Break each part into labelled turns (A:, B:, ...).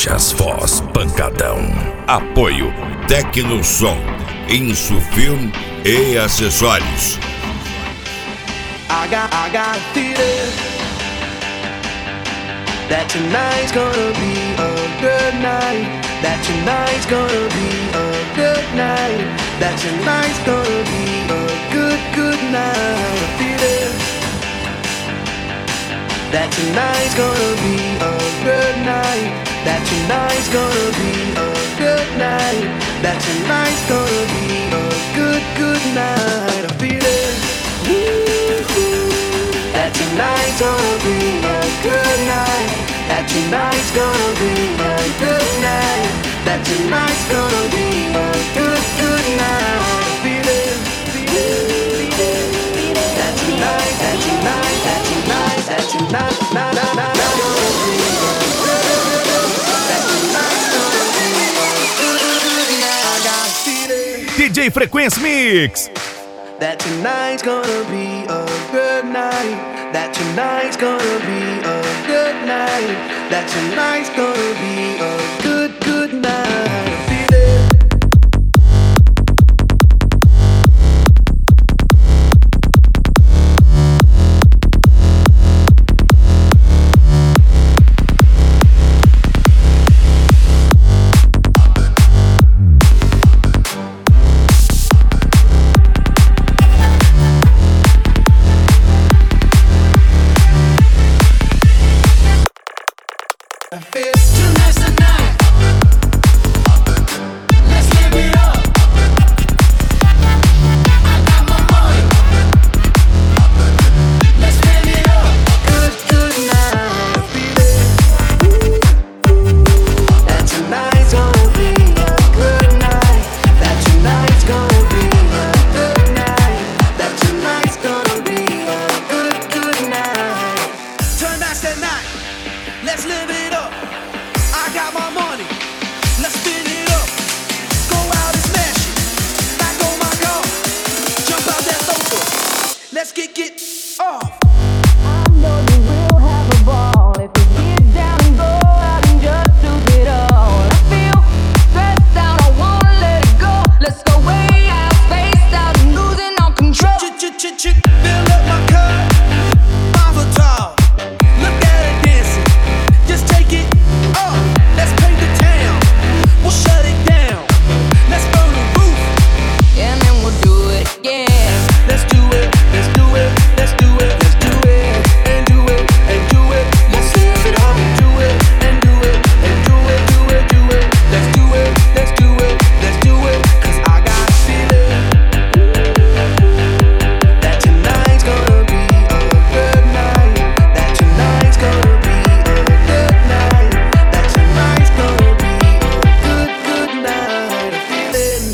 A: Seixas Foz Pancadão. Apoio Tecnosom, Insufilm e acessórios.
B: I got a feeling that tonight's gonna be a good night. That tonight's gonna be a good night. That tonight's gonna be a good night. A feeling that tonight's gonna be a good night. That tonight's gonna be a good night. That tonight's gonna be a good night. A feeling that tonight's gonna be a good night. That tonight's gonna be a good night. That tonight's gonna be a good night. A feeling that tonight, that tonight, that tonight, that tonight,
C: DJ Frequency Mix.
B: that tonight's gonna be a good night. That tonight's gonna be a good night. That tonight's gonna be a good night. Feel it.
D: Tonight's the night. Let's live it up. I got my money. Let's spend it up.
B: Good night. Feel it. That tonight's gonna be a good night. That tonight's gonna be a good night. That tonight's gonna be a good night. Tonight's the night. Let's live it up. I got my money. Let's spin it up. Go out and smash it. Like oh my God. Jump out that sofa. Let's get off.
E: I know you will have a ball if you get down and go out and just lose it all. I feel stressed out, I wanna let it go. Let's go way out, spaced out, and losing all control.
B: Fill up my cup. Mazel tov. Look at her dancing. Just take it off. Let's paint the town. We'll shut it down. Let's burn the roof.
E: And then we'll do it again.
B: Let's do it. Let's do it. Let's do it. Let's do it. And do it. And do it. Let's live it up. Do it. And do it. And do it. Do it. Do it. Let's do it. Let's do it. Let's do it. 'Cause I got a feeling that tonight's gonna be a good night. That tonight's gonna be a good night. That tonight's gonna be a good night. A feeling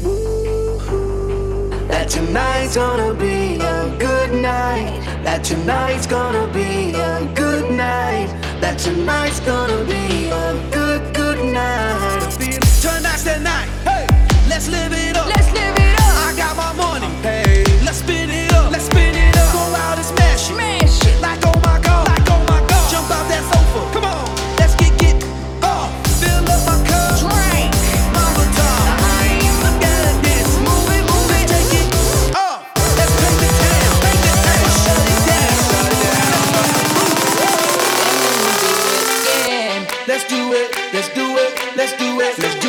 B: that tonight's gonna be a good night. That tonight's gonna be a good night. That tonight's gonna be a good night. A feeling tonight's the night. Hey, let's live it up.
E: Let's live it up.
B: I got my money. Hey, let's spin it up. Let's spin it up. Go out and smash it.
E: Smash it.
B: Like oh my God. Like oh my God. Jump out that sofa. Come on. Let's get off. Fill up my cup.
E: Drink.
B: Mama talk. Look at her dance.
E: Move it, move it.
B: Take it off. Let's paint the town. Paint the town. Shut it down.
E: And then we'll do it again.
B: Let's do it. Let's do it. Let's do it. Let's